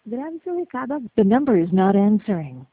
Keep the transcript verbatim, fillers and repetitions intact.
Grave seu recado. The number is not answering.